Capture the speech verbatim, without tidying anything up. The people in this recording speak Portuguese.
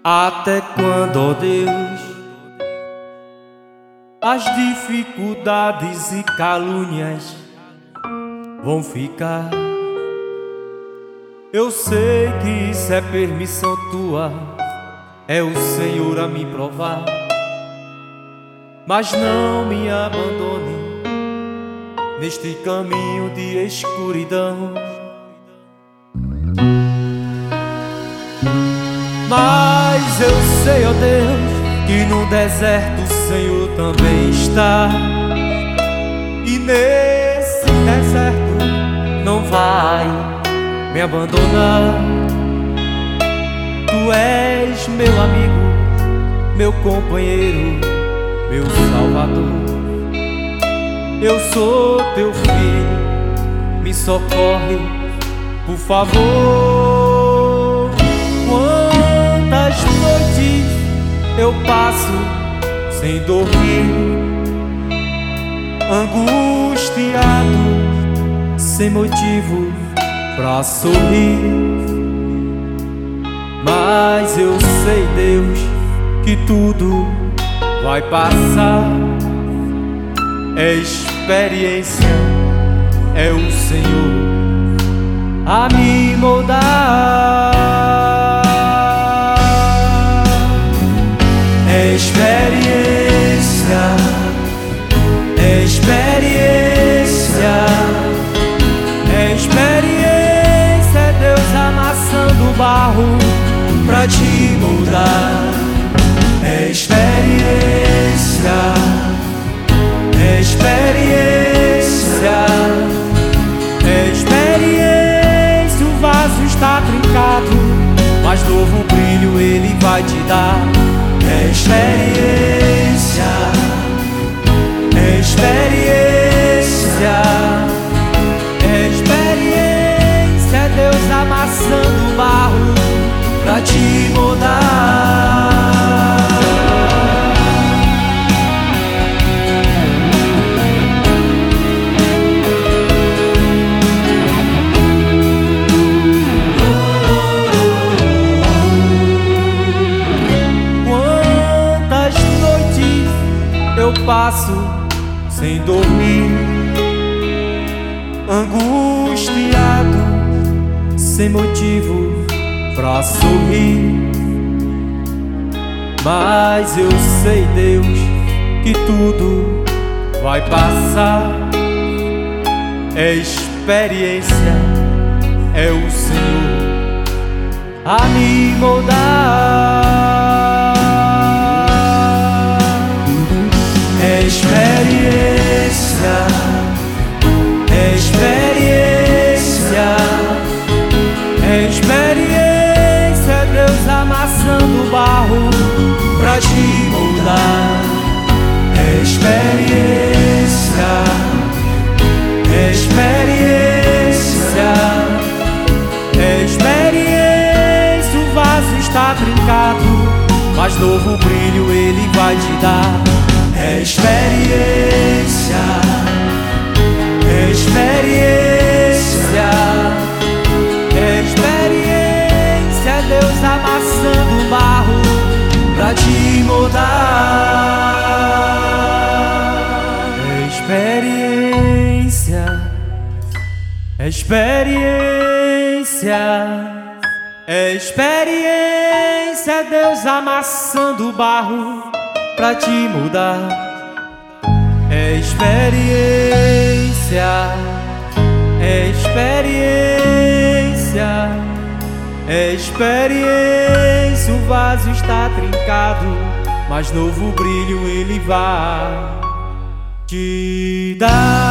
Até quando, ó Deus, as dificuldades e calúnias vão ficar? Eu sei que isso é permissão tua, é o Senhor a me provar. Mas não me abandone neste caminho de escuridão. Mas eu sei, ó Deus, que no deserto o Senhor também está. E nesse deserto não vai me abandonar. Tu és meu amigo, meu companheiro, meu salvador. Eu sou teu filho, me socorre, por favor. Quantas noites eu passo sem dormir, angustiado, sem motivo pra sorrir. Mas eu sei, Deus, que tudo vai passar. É experiência, é o Senhor a me moldar. É experiência, é experiência, é experiência, é Deus amassando o barro pra te moldar. É experiência, é experiência, é experiência. O vaso está trincado, mas novo brilho Ele vai te dar. É experiência, é experiência, é experiência, é Deus amassando o barro pra te moldar. Eu passo sem dormir, angustiado, sem motivo pra sorrir. Mas eu sei, Deus, que tudo vai passar. É experiência, é o Senhor a me moldar. É experiência, é experiência, é experiência, é Deus amassando o barro pra te moldar. É experiência, é experiência, é experiência. O vaso está trincado, mas novo brilho Ele vai te dar. É experiência, é experiência, é experiência, é Deus amassando o barro pra te moldar. É experiência, é experiência, é experiência, é Deus amassando o barro pra te mudar. É experiência, é experiência, é experiência. O vaso está trincado, mas novo brilho Ele vai te dar.